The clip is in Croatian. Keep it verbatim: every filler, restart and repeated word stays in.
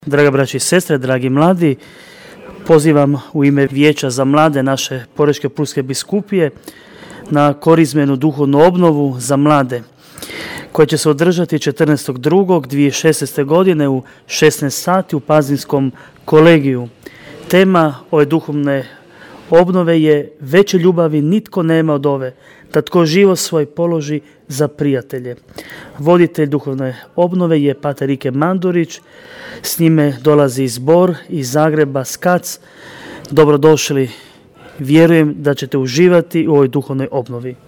Draga braći i sestre, dragi mladi, pozivam u ime Vijeća za mlade naše Porečke Pulske biskupije na korizmenu duhovnu obnovu za mlade, koja će se održati četrnaestog drugog dvije tisuće šesnaeste. godine u šesnaest sati u Pazinskom kolegiju. Tema ove duhovne obnove je: veće ljubavi nitko nema od ove, da tko život svoj položi za prijatelje. Voditelj duhovne obnove je pater Ike Mandurić, s njime dolazi zbor iz Zagreba Skac. Dobrodošli, vjerujem da ćete uživati u ovoj duhovnoj obnovi.